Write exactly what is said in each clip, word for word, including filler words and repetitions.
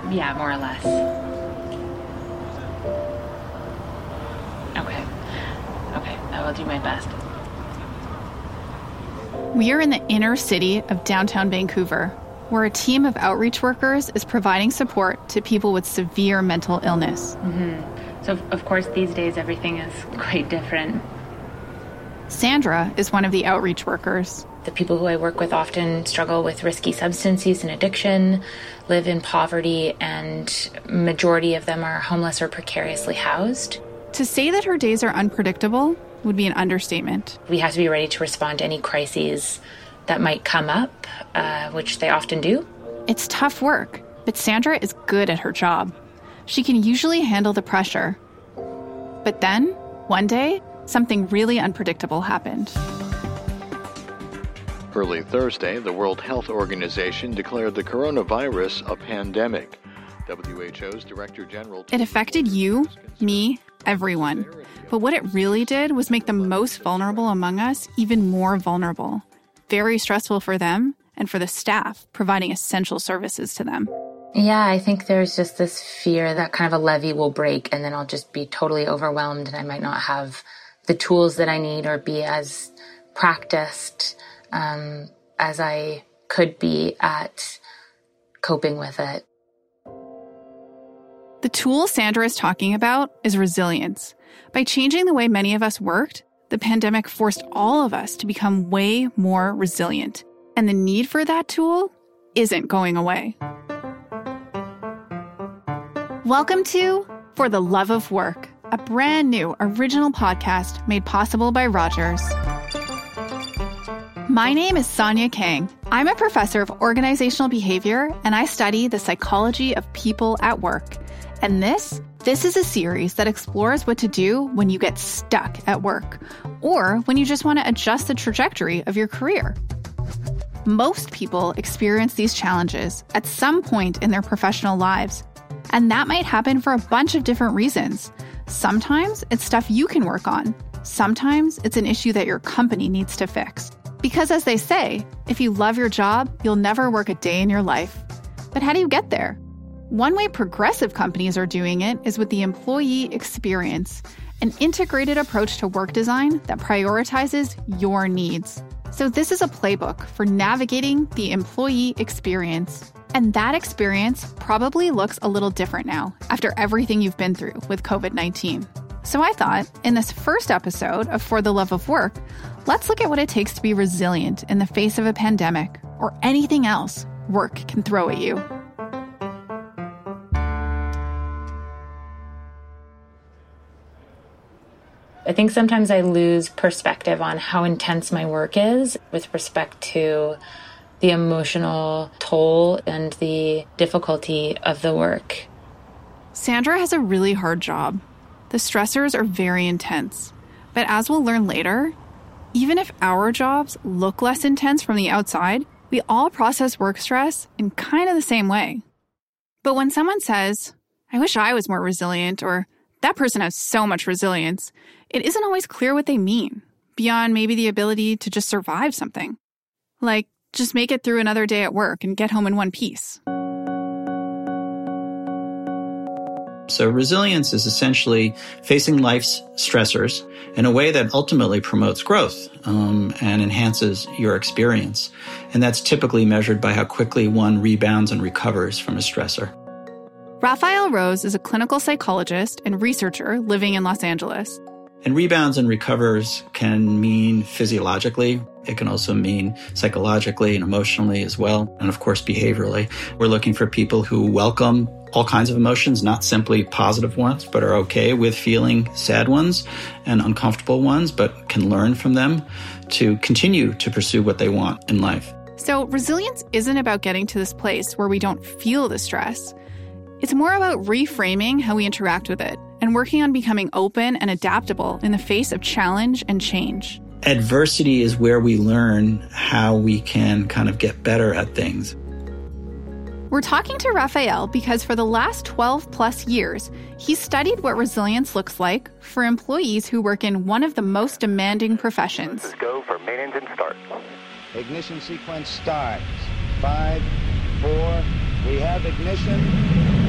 Yeah, more or less. Okay. Okay, I will do my best. We are in the inner city of downtown Vancouver, where a team of outreach workers is providing support to people with severe mental illness. Mm-hmm. So, of course, these days everything is quite different. Sandra is one of the outreach workers. The people who I work with often struggle with risky substance use and addiction, live in poverty, and majority of them are homeless or precariously housed. To say that her days are unpredictable would be an understatement. We have to be ready to respond to any crises that might come up, uh, which they often do. It's tough work, but Sandra is good at her job. She can usually handle the pressure. But then, one day, something really unpredictable happened. Early Thursday, the World Health Organization declared the coronavirus a pandemic. W H O's Director General... It affected you, me, everyone. But what it really did was make the most vulnerable among us even more vulnerable. Very stressful for them and for the staff providing essential services to them. Yeah, I think there's just this fear that kind of a levee will break and then I'll just be totally overwhelmed and I might not have the tools that I need or be as practiced um, as I could be at coping with it. The tool Sandra is talking about is resilience. By changing the way many of us worked, the pandemic forced all of us to become way more resilient. And the need for that tool isn't going away. Welcome to For the Love of Work, a brand new original podcast made possible by Rogers. My name is Sonia Kang. I'm a professor of organizational behavior, and I study the psychology of people at work. And this, this is a series that explores what to do when you get stuck at work, or when you just want to adjust the trajectory of your career. Most people experience these challenges at some point in their professional lives, and that might happen for a bunch of different reasons. Sometimes it's stuff you can work on. Sometimes it's an issue that your company needs to fix. Because as they say, if you love your job, you'll never work a day in your life. But how do you get there? One way progressive companies are doing it is with the employee experience, an integrated approach to work design that prioritizes your needs. So this is a playbook for navigating the employee experience. And that experience probably looks a little different now after everything you've been through with covid nineteen. So I thought, in this first episode of For the Love of Work, let's look at what it takes to be resilient in the face of a pandemic or anything else work can throw at you. I think sometimes I lose perspective on how intense my work is with respect to the emotional toll and the difficulty of the work. Sandra has a really hard job. The stressors are very intense. But as we'll learn later, even if our jobs look less intense from the outside, we all process work stress in kind of the same way. But when someone says, "I wish I was more resilient," or "that person has so much resilience," it isn't always clear what they mean, beyond maybe the ability to just survive something. Like, just make it through another day at work and get home in one piece. So resilience is essentially facing life's stressors in a way that ultimately promotes growth um, and enhances your experience. And that's typically measured by how quickly one rebounds and recovers from a stressor. Raphael Rose is a clinical psychologist and researcher living in Los Angeles. And rebounds and recovers can mean physiologically. It can also mean psychologically and emotionally as well. And of course, behaviorally. We're looking for people who welcome all kinds of emotions, not simply positive ones, but are okay with feeling sad ones and uncomfortable ones, but can learn from them to continue to pursue what they want in life. So resilience isn't about getting to this place where we don't feel the stress. It's more about reframing how we interact with it and working on becoming open and adaptable in the face of challenge and change. Adversity is where we learn how we can kind of get better at things. We're talking to Raphael because for the last twelve plus years, he's studied what resilience looks like for employees who work in one of the most demanding professions. Let's go for main engine start. Ignition sequence starts. Five, four, we have ignition.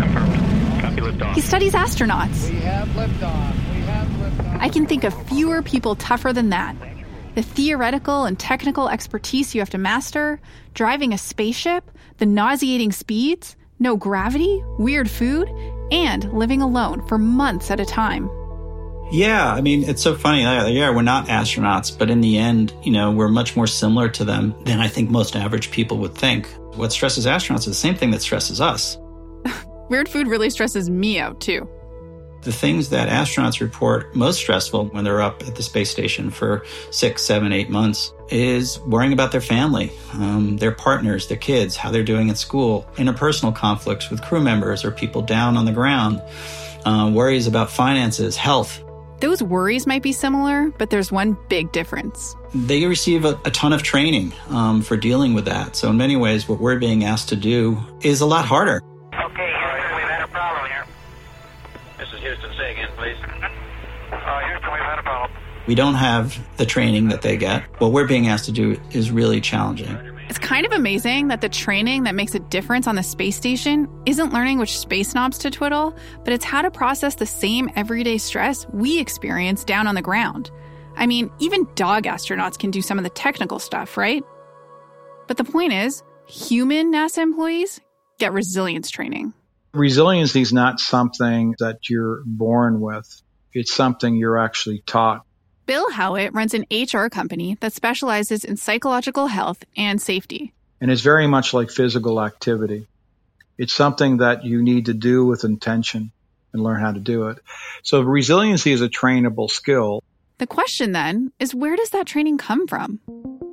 confirmed. Copy liftoff. He studies astronauts. We have liftoff. We have liftoff. I can think of fewer people tougher than that. The theoretical and technical expertise you have to master, driving a spaceship, the nauseating speeds, no gravity, weird food, and living alone for months at a time. Yeah, I mean, it's so funny. Yeah, we're not astronauts, but in the end, you know, we're much more similar to them than I think most average people would think. What stresses astronauts is the same thing that stresses us. Weird food really stresses me out, too. The things that astronauts report most stressful when they're up at the space station for six, seven, eight months is worrying about their family, um, their partners, their kids, how they're doing at school, interpersonal conflicts with crew members or people down on the ground, uh, worries about finances, health. Those worries might be similar, but there's one big difference. They receive a, a ton of training um, for dealing with that. So in many ways, what we're being asked to do is a lot harder. Okay, Houston, we've had a problem here. This is Houston. Say again, please. Uh, Houston, we've had a problem. We don't have the training that they get. What we're being asked to do is really challenging. It's kind of amazing that the training that makes a difference on the space station isn't learning which space knobs to twiddle, but it's how to process the same everyday stress we experience down on the ground. I mean, even dog astronauts can do some of the technical stuff, right? But the point is, human NASA employees get resilience training. Resiliency is not something that you're born with. It's something you're actually taught. Bill Howitt runs an H R company that specializes in psychological health and safety. And it's very much like physical activity. It's something that you need to do with intention and learn how to do it. So resiliency is a trainable skill. The question then is, where does that training come from?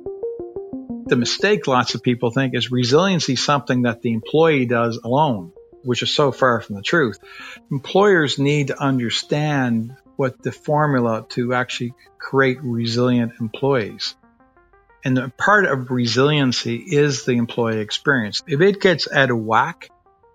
The mistake lots of people think is resiliency something that the employee does alone, which is so far from the truth. Employers need to understand what the formula to actually create resilient employees. And the part of resiliency is the employee experience. If it gets out of whack,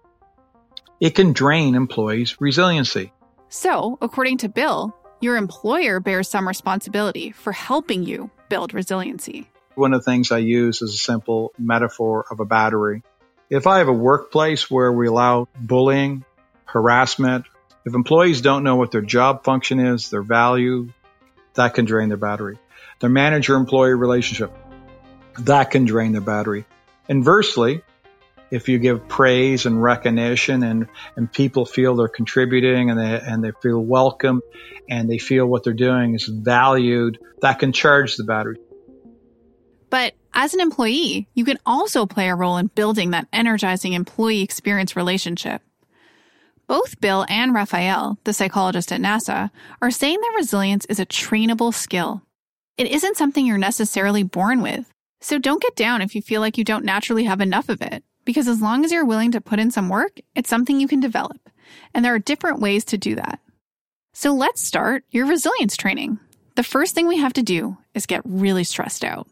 it can drain employees' resiliency. So, according to Bill, your employer bears some responsibility for helping you build resiliency. One of the things I use is a simple metaphor of a battery. If I have a workplace where we allow bullying, harassment, if employees don't know what their job function is, their value, that can drain their battery. Their manager-employee relationship, that can drain their battery. Inversely, if you give praise and recognition and, and people feel they're contributing and they, and they feel welcome and they feel what they're doing is valued, that can charge the battery. But as an employee, you can also play a role in building that energizing employee experience relationship. Both Bill and Raphael, the psychologist at NASA, are saying that resilience is a trainable skill. It isn't something you're necessarily born with. So don't get down if you feel like you don't naturally have enough of it, because as long as you're willing to put in some work, it's something you can develop. And there are different ways to do that. So let's start your resilience training. The first thing we have to do is get really stressed out.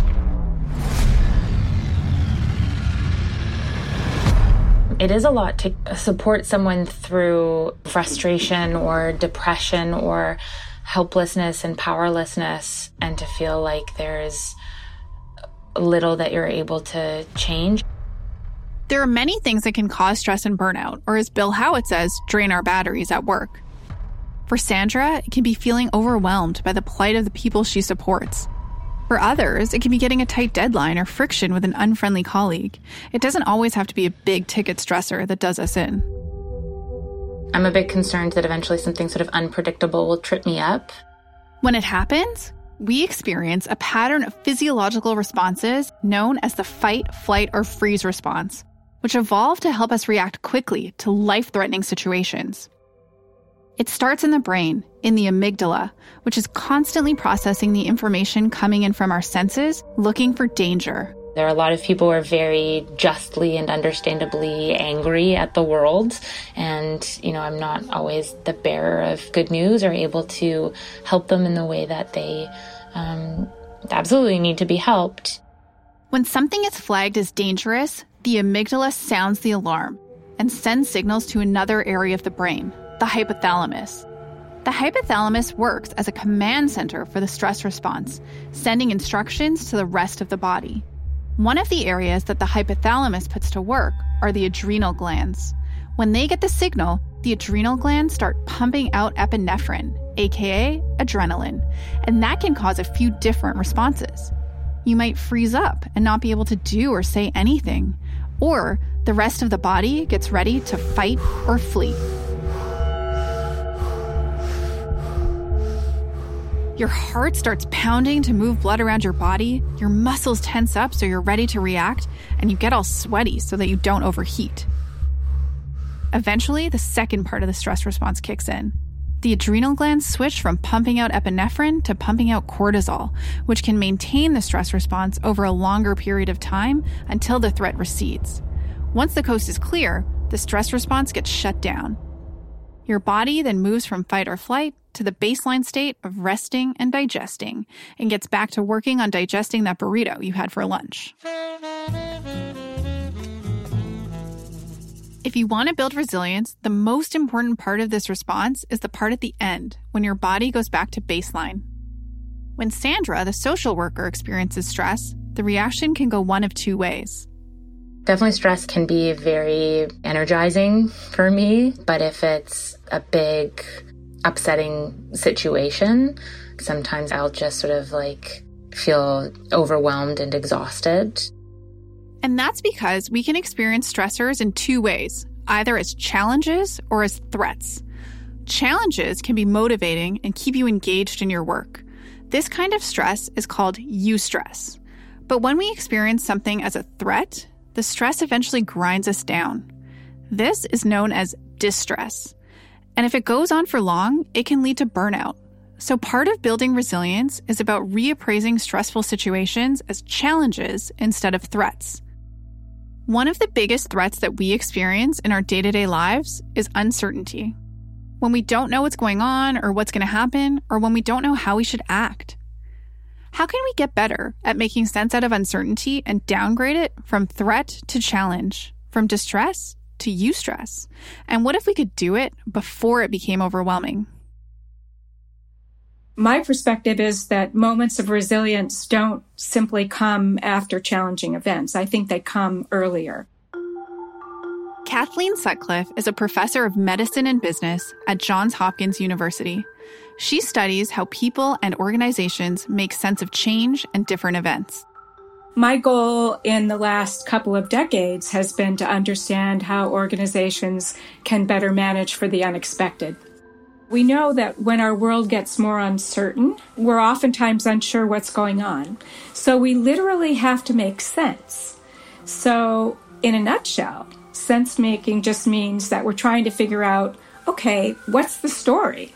It is a lot to support someone through frustration or depression or helplessness and powerlessness, and to feel like there's little that you're able to change. There are many things that can cause stress and burnout, or as Bill Howitt says, drain our batteries at work. For Sandra, it can be feeling overwhelmed by the plight of the people she supports. For others, it can be getting a tight deadline or friction with an unfriendly colleague. It doesn't always have to be a big-ticket stressor that does us in. I'm a bit concerned that eventually something sort of unpredictable will trip me up. When it happens, we experience a pattern of physiological responses known as the fight, flight, or freeze response, which evolved to help us react quickly to life-threatening situations. It starts in the brain, in the amygdala, which is constantly processing the information coming in from our senses, looking for danger. There are a lot of people who are very justly and understandably angry at the world. And, you know, I'm not always the bearer of good news or able to help them in the way that they um, absolutely need to be helped. When something is flagged as dangerous, the amygdala sounds the alarm and sends signals to another area of the brain, the hypothalamus. The hypothalamus works as a command center for the stress response, sending instructions to the rest of the body. One of the areas that the hypothalamus puts to work are the adrenal glands. When they get the signal, the adrenal glands start pumping out epinephrine, aka adrenaline, and that can cause a few different responses. You might freeze up and not be able to do or say anything, or the rest of the body gets ready to fight or flee. Your heart starts pounding to move blood around your body, your muscles tense up so you're ready to react, and you get all sweaty so that you don't overheat. Eventually, the second part of the stress response kicks in. The adrenal glands switch from pumping out epinephrine to pumping out cortisol, which can maintain the stress response over a longer period of time until the threat recedes. Once the coast is clear, the stress response gets shut down. Your body then moves from fight or flight to the baseline state of resting and digesting, and gets back to working on digesting that burrito you had for lunch. If you want to build resilience, the most important part of this response is the part at the end, when your body goes back to baseline. When Sandra, the social worker, experiences stress, the reaction can go one of two ways. Definitely stress can be very energizing for me, but if it's a big upsetting situation, sometimes I'll just sort of like feel overwhelmed and exhausted. And that's because we can experience stressors in two ways, either as challenges or as threats. Challenges can be motivating and keep you engaged in your work. This kind of stress is called eustress. But when we experience something as a threat, the stress eventually grinds us down. This is known as distress. And if it goes on for long, it can lead to burnout. So part of building resilience is about reappraising stressful situations as challenges instead of threats. One of the biggest threats that we experience in our day-to-day lives is uncertainty. When we don't know what's going on or what's going to happen, or when we don't know how we should act. How can we get better at making sense out of uncertainty and downgrade it from threat to challenge, from distress to eustress? And what if we could do it before it became overwhelming? My perspective is that moments of resilience don't simply come after challenging events. I think they come earlier. Kathleen Sutcliffe is a professor of medicine and business at Johns Hopkins University. She studies how people and organizations make sense of change and different events. My goal in the last couple of decades has been to understand how organizations can better manage for the unexpected. We know that when our world gets more uncertain, we're oftentimes unsure what's going on. So we literally have to make sense. So in a nutshell, sense making just means that we're trying to figure out, okay, what's the story?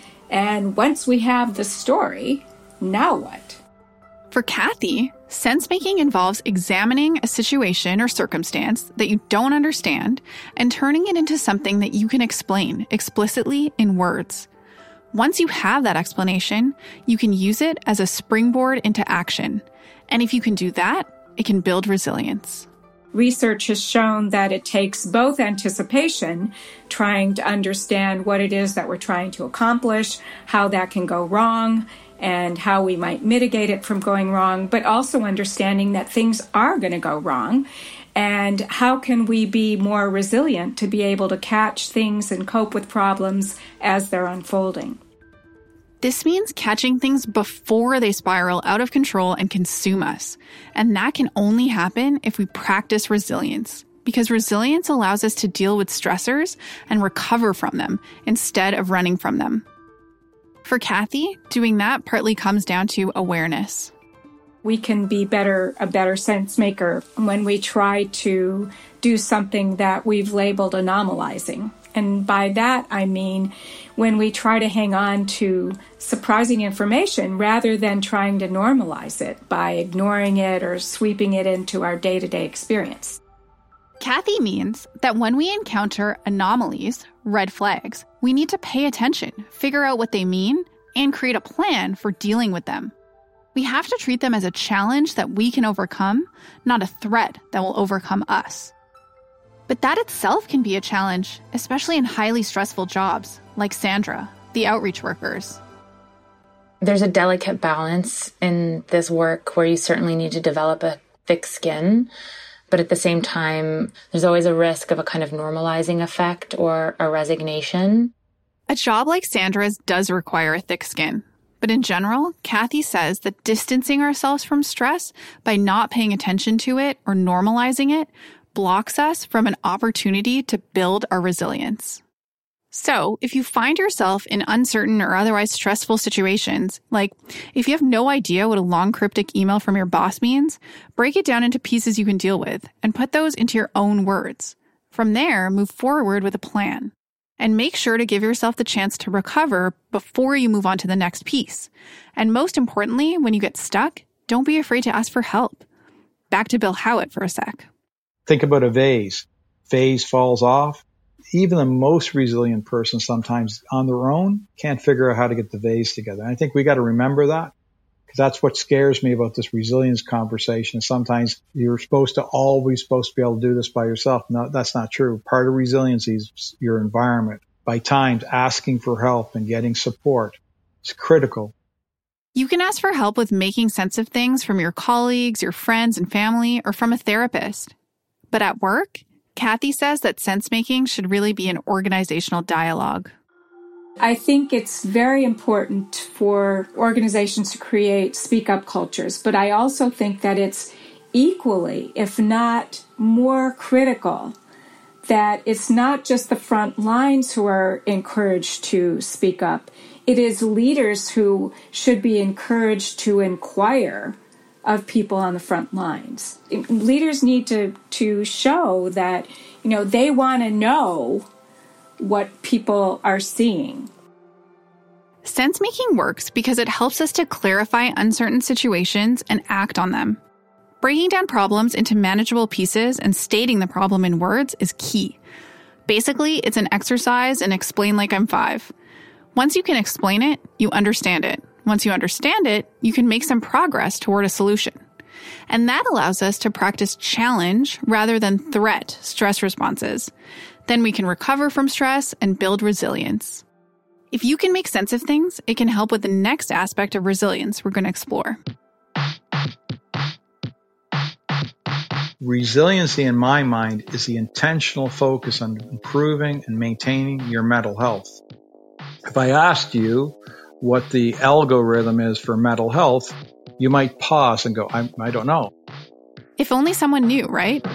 And once we have the story, now what? For Kathy, sense-making involves examining a situation or circumstance that you don't understand and turning it into something that you can explain explicitly in words. Once you have that explanation, you can use it as a springboard into action. And if you can do that, it can build resilience. Research has shown that it takes both anticipation, trying to understand what it is that we're trying to accomplish, how that can go wrong, and how we might mitigate it from going wrong, but also understanding that things are going to go wrong, and how can we be more resilient to be able to catch things and cope with problems as they're unfolding. This means catching things before they spiral out of control and consume us. And that can only happen if we practice resilience, because resilience allows us to deal with stressors and recover from them instead of running from them. For Kathy, doing that partly comes down to awareness. We can be better, a better sense maker when we try to do something that we've labeled anomalizing. And by that, I mean when we try to hang on to surprising information rather than trying to normalize it by ignoring it or sweeping it into our day-to-day experience. Kathy means that when we encounter anomalies, red flags, we need to pay attention, figure out what they mean, and create a plan for dealing with them. We have to treat them as a challenge that we can overcome, not a threat that will overcome us. But that itself can be a challenge, especially in highly stressful jobs, like Sandra, the outreach workers. There's a delicate balance in this work where you certainly need to develop a thick skin, But at the same time, there's always a risk of a kind of normalizing effect or a resignation. A job like Sandra's does require a thick skin. But in general, Kathy says that distancing ourselves from stress by not paying attention to it or normalizing it blocks us from an opportunity to build our resilience. So, if you find yourself in uncertain or otherwise stressful situations, like if you have no idea what a long cryptic email from your boss means, break it down into pieces you can deal with and put those into your own words. From there, move forward with a plan. And make sure to give yourself the chance to recover before you move on to the next piece. And most importantly, when you get stuck, don't be afraid to ask for help. Back to Bill Howitt for a sec. Think about a vase. Vase falls off. Even the most resilient person sometimes on their own can't figure out how to get the vase together. And I think we got to remember that, because that's what scares me about this resilience conversation. Sometimes you're supposed to always supposed to be able to do this by yourself. No, that's not true. Part of resiliency is your environment. By times, asking for help and getting support is critical. You can ask for help with making sense of things from your colleagues, your friends and family, or from a therapist. But at work, Kathy says that sense-making should really be an organizational dialogue. I think it's very important for organizations to create speak-up cultures, but I also think that it's equally, if not more critical, that it's not just the front lines who are encouraged to speak up. It is leaders who should be encouraged to inquire of people on the front lines. Leaders need to, to show that, you know, they want to know what people are seeing. Sense-making works because it helps us to clarify uncertain situations and act on them. Breaking down problems into manageable pieces and stating the problem in words is key. Basically, it's an exercise in explain like I'm five. Once you can explain it, you understand it. Once you understand it, you can make some progress toward a solution. And that allows us to practice challenge rather than threat stress responses. Then we can recover from stress and build resilience. If you can make sense of things, it can help with the next aspect of resilience we're going to explore. Resiliency, in my mind, is the intentional focus on improving and maintaining your mental health. If I asked you what the algorithm is for mental health, you might pause and go, I, I don't know. If only someone knew, right?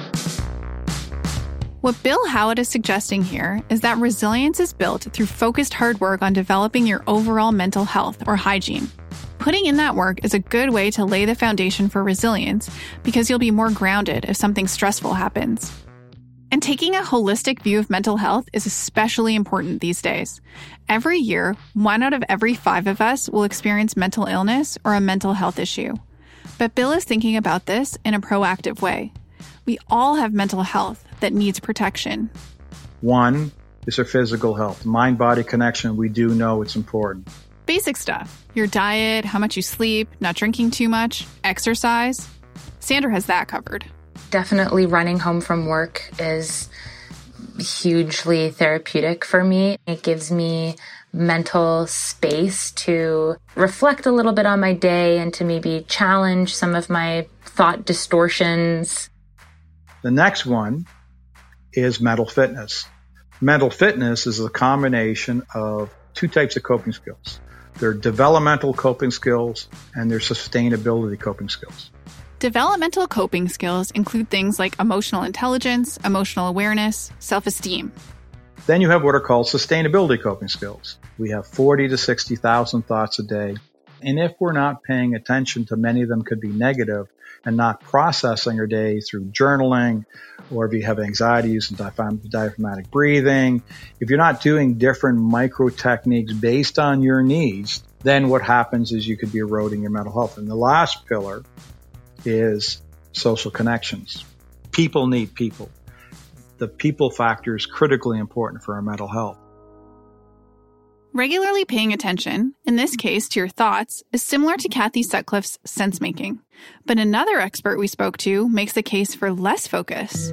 What Bill Howitt is suggesting here is that resilience is built through focused hard work on developing your overall mental health or hygiene. Putting in that work is a good way to lay the foundation for resilience because you'll be more grounded if something stressful happens. And taking a holistic view of mental health is especially important these days. Every year, one out of every five of us will experience mental illness or a mental health issue. But Bill is thinking about this in a proactive way. We all have mental health that needs protection. One is our physical health. Mind-body connection, we do know it's important. Basic stuff. Your diet, how much you sleep, not drinking too much, exercise. Sandra has that covered. Definitely running home from work is hugely therapeutic for me. It gives me mental space to reflect a little bit on my day and to maybe challenge some of my thought distortions. The next one is mental fitness. Mental fitness is a combination of two types of coping skills. There are developmental coping skills and there are sustainability coping skills. Developmental coping skills include things like emotional intelligence, emotional awareness, self-esteem. Then you have what are called sustainability coping skills. We have forty to sixty thousand thoughts a day. And if we're not paying attention to many of them could be negative and not processing your day through journaling, or if you have anxiety using diaphragmatic breathing, if you're not doing different micro techniques based on your needs, then what happens is you could be eroding your mental health. And the last pillar is social connections. People need people. The people factor is critically important for our mental health. Regularly paying attention, in this case to your thoughts, is similar to Kathy Sutcliffe's sense-making. But another expert we spoke to makes the case for less focus.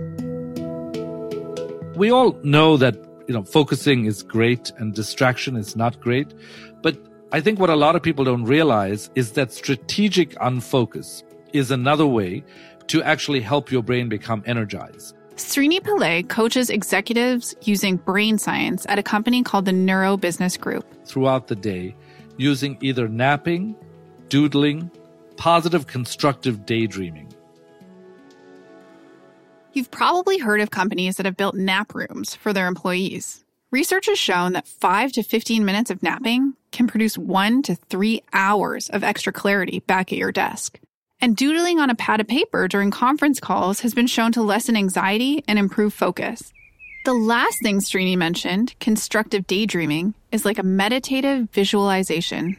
We all know that, you know, focusing is great and distraction is not great. But I think what a lot of people don't realize is that strategic unfocus is another way to actually help your brain become energized. Srini Pillay coaches executives using brain science at a company called the Neuro Business Group. Throughout the day, using either napping, doodling, positive constructive daydreaming. You've probably heard of companies that have built nap rooms for their employees. Research has shown that five to fifteen minutes of napping can produce one to three hours of extra clarity back at your desk. And doodling on a pad of paper during conference calls has been shown to lessen anxiety and improve focus. The last thing Srini mentioned, constructive daydreaming, is like a meditative visualization.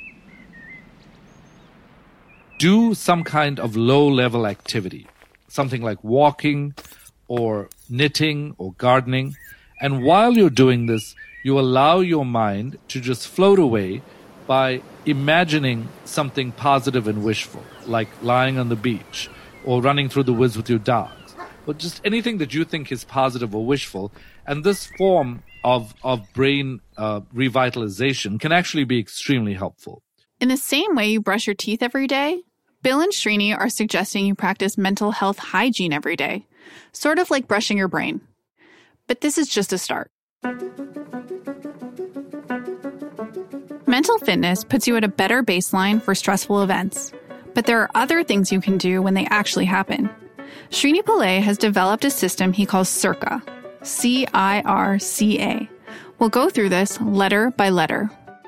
Do some kind of low-level activity, something like walking or knitting or gardening. And while you're doing this, you allow your mind to just float away by imagining something positive and wishful, like lying on the beach or running through the woods with your dogs, or just anything that you think is positive or wishful. And this form of, of brain uh, revitalization can actually be extremely helpful. In the same way you brush your teeth every day, Bill and Srini are suggesting you practice mental health hygiene every day, sort of like brushing your brain. But this is just a start. Mental fitness puts you at a better baseline for stressful events, but there are other things you can do when they actually happen. Srini Pillay has developed a system he calls CIRCA, C I R C A. We'll go through this letter by letter.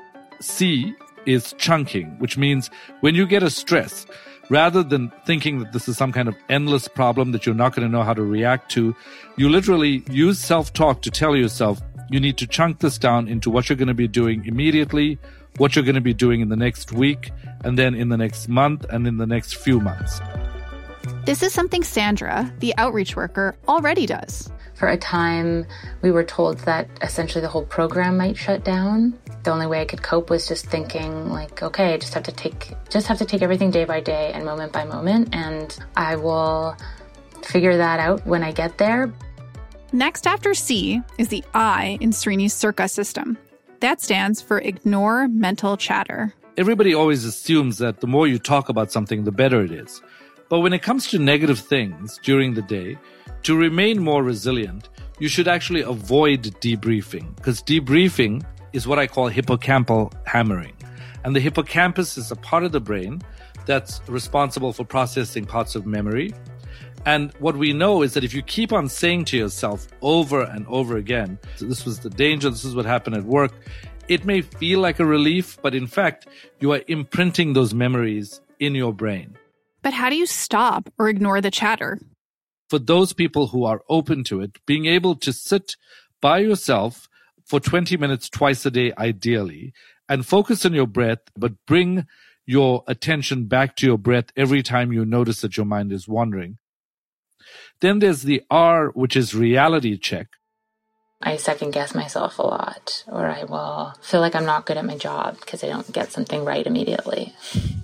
C is chunking, which means when you get a stress, rather than thinking that this is some kind of endless problem that you're not going to know how to react to, you literally use self-talk to tell yourself you need to chunk this down into what you're going to be doing immediately, what you're going to be doing in the next week, and then in the next month, and in the next few months. This is something Sandra, the outreach worker, already does. For a time, we were told that essentially the whole program might shut down. The only way I could cope was just thinking like, okay, I just have to take just have to take everything day by day and moment by moment, and I will figure that out when I get there. Next after C is the I in Srini's CIRCA system. That stands for ignore mental chatter. Everybody always assumes that the more you talk about something, the better it is. But when it comes to negative things during the day, to remain more resilient, you should actually avoid debriefing, because debriefing is what I call hippocampal hammering. And the hippocampus is a part of the brain that's responsible for processing parts of memory. And what we know is that if you keep on saying to yourself over and over again, so this was the danger, this is what happened at work, it may feel like a relief, but in fact, you are imprinting those memories in your brain. But how do you stop or ignore the chatter? For those people who are open to it, being able to sit by yourself for twenty minutes twice a day, ideally, and focus on your breath, but bring your attention back to your breath every time you notice that your mind is wandering. Then there's the R, which is reality check. I second guess myself a lot, or I will feel like I'm not good at my job because I don't get something right immediately.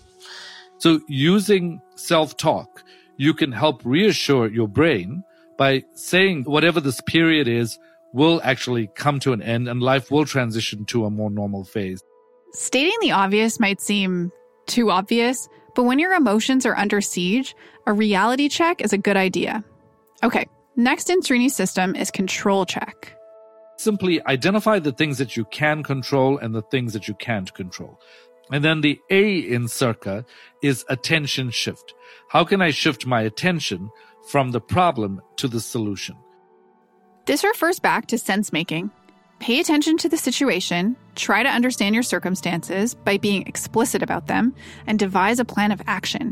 So using self-talk, you can help reassure your brain by saying whatever this period is will actually come to an end and life will transition to a more normal phase. Stating the obvious might seem too obvious, but when your emotions are under siege, a reality check is a good idea. Okay, next in Srini's system is control check. Simply identify the things that you can control and the things that you can't control. And then the A in CIRCA is attention shift. How can I shift my attention from the problem to the solution? This refers back to sense making. Pay attention to the situation, try to understand your circumstances by being explicit about them, and devise a plan of action.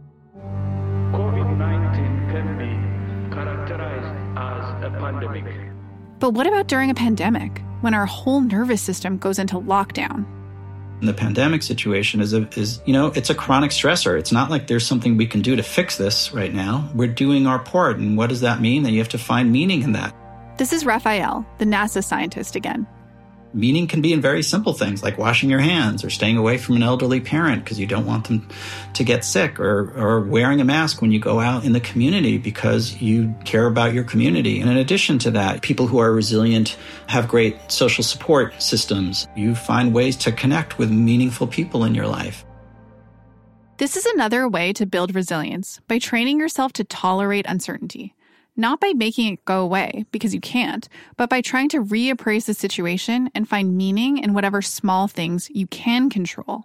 COVID nineteen can be characterized as a pandemic. But what about during a pandemic, when our whole nervous system goes into lockdown? The pandemic situation is, a, is, you know, it's a chronic stressor. It's not like there's something we can do to fix this right now. We're doing our part. And what does that mean? That you have to find meaning in that. This is Raphael, the NASA scientist again. Meaning can be in very simple things like washing your hands or staying away from an elderly parent because you don't want them to get sick, or, or wearing a mask when you go out in the community because you care about your community. And in addition to that, people who are resilient have great social support systems. You find ways to connect with meaningful people in your life. This is another way to build resilience, by training yourself to tolerate uncertainty. Not by making it go away, because you can't, but by trying to reappraise the situation and find meaning in whatever small things you can control.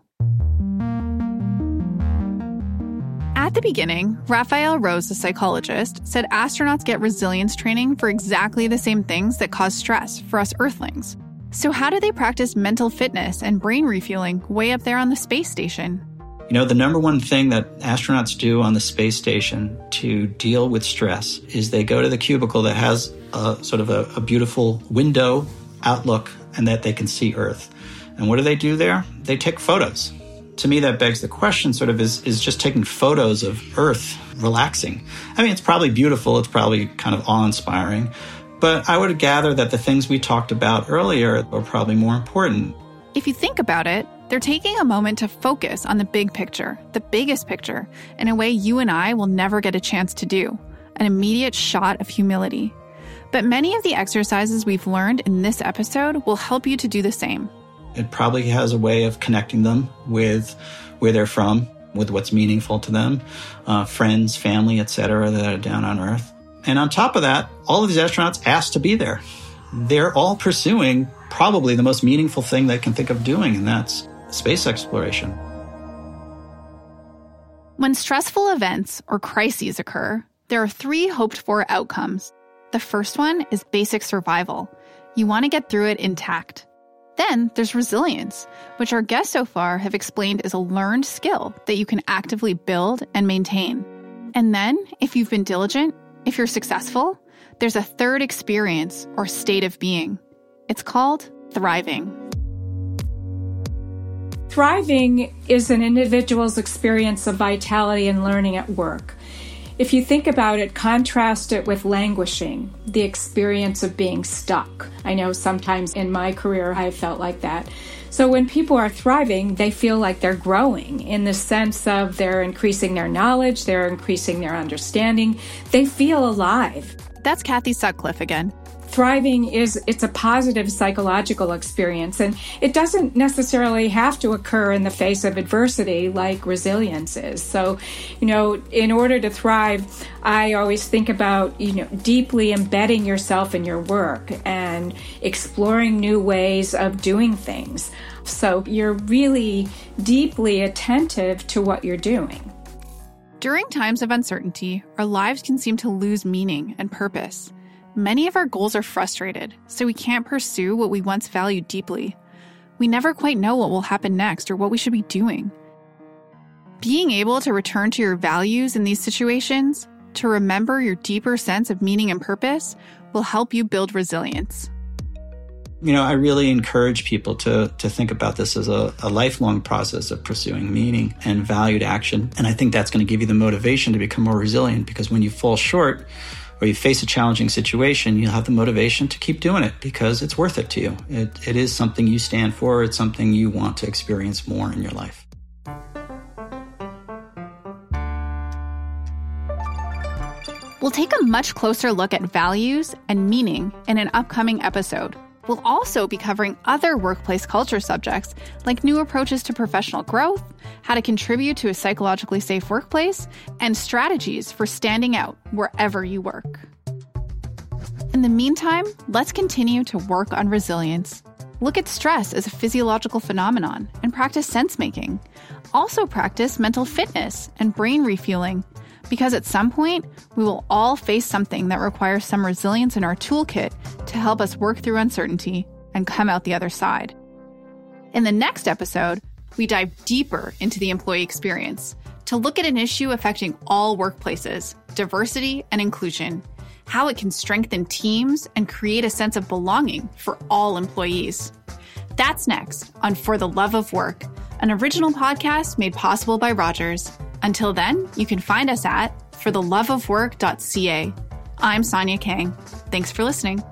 At the beginning, Raphael Rose, a psychologist, said astronauts get resilience training for exactly the same things that cause stress for us Earthlings. So how do they practice mental fitness and brain refueling way up there on the space station? You know, the number one thing that astronauts do on the space station to deal with stress is they go to the cubicle that has a sort of a, a beautiful window outlook and that they can see Earth. And what do they do there? They take photos. To me, that begs the question sort of is, is just taking photos of Earth relaxing. I mean, it's probably beautiful. It's probably kind of awe-inspiring. But I would gather that the things we talked about earlier are probably more important. If you think about it, they're taking a moment to focus on the big picture, the biggest picture, in a way you and I will never get a chance to do, an immediate shot of humility. But many of the exercises we've learned in this episode will help you to do the same. It probably has a way of connecting them with where they're from, with what's meaningful to them, uh, friends, family, et cetera, that are down on Earth. And on top of that, all of these astronauts asked to be there. They're all pursuing probably the most meaningful thing they can think of doing, and that's space exploration. When stressful events or crises occur, there are three hoped-for outcomes. The first one is basic survival. You want to get through it intact. Then there's resilience, which our guests so far have explained is a learned skill that you can actively build and maintain. And then, if you've been diligent, if you're successful, there's a third experience or state of being. It's called thriving. Thriving is an individual's experience of vitality and learning at work. If you think about it, contrast it with languishing, the experience of being stuck. I know sometimes in my career I felt like that. So when people are thriving, they feel like they're growing in the sense of they're increasing their knowledge, they're increasing their understanding. They feel alive. That's Kathy Sutcliffe again. Thriving is, it's a positive psychological experience, and it doesn't necessarily have to occur in the face of adversity like resilience is. So, you know, in order to thrive, I always think about, you know, deeply embedding yourself in your work and exploring new ways of doing things. So you're really deeply attentive to what you're doing. During times of uncertainty, our lives can seem to lose meaning and purpose. Many of our goals are frustrated, so we can't pursue what we once valued deeply. We never quite know what will happen next or what we should be doing. Being able to return to your values in these situations, to remember your deeper sense of meaning and purpose, will help you build resilience. You know, I really encourage people to to think about this as a, a lifelong process of pursuing meaning and valued action. And I think that's going to give you the motivation to become more resilient, because when you fall short or you face a challenging situation, you'll have the motivation to keep doing it because it's worth it to you. It, it is something you stand for. It's something you want to experience more in your life. We'll take a much closer look at values and meaning in an upcoming episode. We'll also be covering other workplace culture subjects like new approaches to professional growth, how to contribute to a psychologically safe workplace, and strategies for standing out wherever you work. In the meantime, let's continue to work on resilience. Look at stress as a physiological phenomenon and practice sense-making. Also practice mental fitness and brain refueling, because at some point, we will all face something that requires some resilience in our toolkit to help us work through uncertainty and come out the other side. In the next episode, we dive deeper into the employee experience to look at an issue affecting all workplaces, diversity and inclusion, how it can strengthen teams and create a sense of belonging for all employees. That's next on For the Love of Work, an original podcast made possible by Rogers. Until then, you can find us at for the love of work dot c a. I'm Sonia Kang. Thanks for listening.